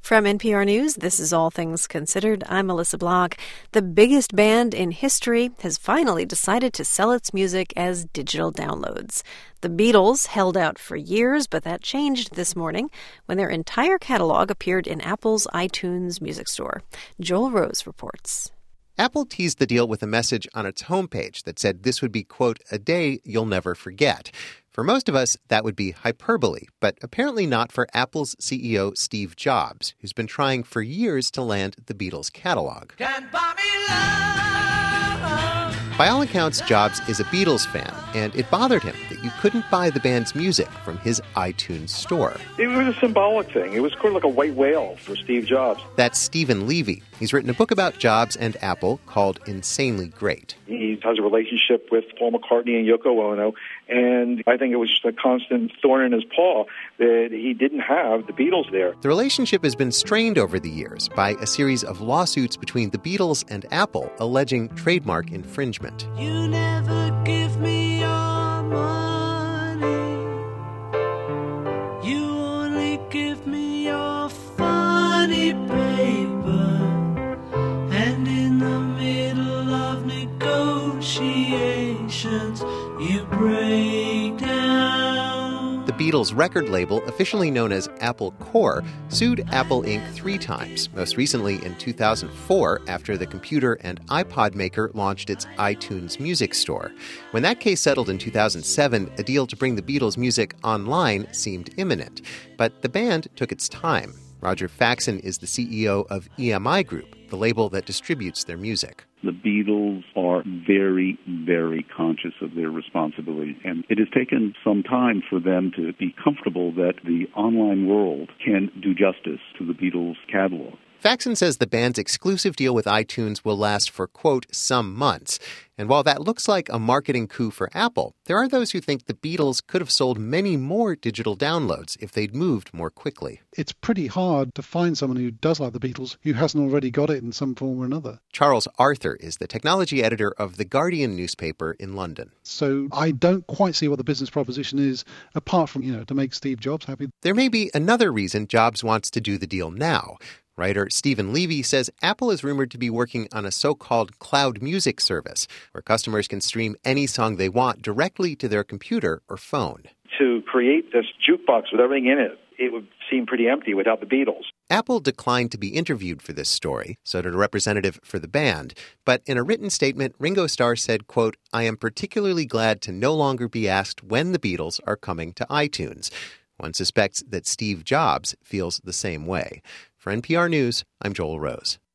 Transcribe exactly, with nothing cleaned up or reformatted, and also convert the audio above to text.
From N P R News, this is All Things Considered. I'm Melissa Block. The biggest band in history has finally decided to sell its music as digital downloads. The Beatles held out for years, but that changed this morning when their entire catalog appeared in Apple's iTunes music store. Joel Rose reports. Apple teased the deal with a message on its homepage that said this would be, quote, a day you'll never forget. For most of us, that would be hyperbole, but apparently not for Apple's C E O Steve Jobs, who's been trying for years to land the Beatles catalog. Can't buy me love. By all accounts, Jobs is a Beatles fan, and it bothered him that you couldn't buy the band's music from his iTunes store. It was a symbolic thing. It was kind of like a white whale for Steve Jobs. That's Stephen Levy. He's written a book about Jobs and Apple called Insanely Great. He has a relationship with Paul McCartney and Yoko Ono, and I think it was just a constant thorn in his paw that he didn't have the Beatles there. The relationship has been strained over the years by a series of lawsuits between the Beatles and Apple alleging trademark infringement. You never give me your money. You only give me your funny paper. And in the middle of negotiations, you break down. The Beatles record label, officially known as Apple Corps, sued Apple Incorporated three times, most recently in two thousand four after the computer and iPod maker launched its iTunes music store. When that case settled in two thousand seven, a deal to bring the Beatles' music online seemed imminent. But the band took its time. Roger Faxon is the C E O of E M I Group, the label that distributes their music. The Beatles are very, very conscious of their responsibility, and it has taken some time for them to be comfortable that the online world can do justice to the Beatles' catalog. Faxon says the band's exclusive deal with iTunes will last for, quote, some months. And while that looks like a marketing coup for Apple, there are those who think the Beatles could have sold many more digital downloads if they'd moved more quickly. It's pretty hard to find someone who does like the Beatles who hasn't already got it in some form or another. Charles Arthur is the technology editor of The Guardian newspaper in London. So I don't quite see what the business proposition is, apart from, you know, to make Steve Jobs happy. There may be another reason Jobs wants to do the deal now. Writer Stephen Levy says Apple is rumored to be working on a so-called cloud music service where customers can stream any song they want directly to their computer or phone. To create this jukebox with everything in it, it would seem pretty empty without the Beatles. Apple declined to be interviewed for this story, so did a representative for the band. But in a written statement, Ringo Starr said, quote, I am particularly glad to no longer be asked when the Beatles are coming to iTunes. One suspects that Steve Jobs feels the same way. For N P R News, I'm Joel Rose.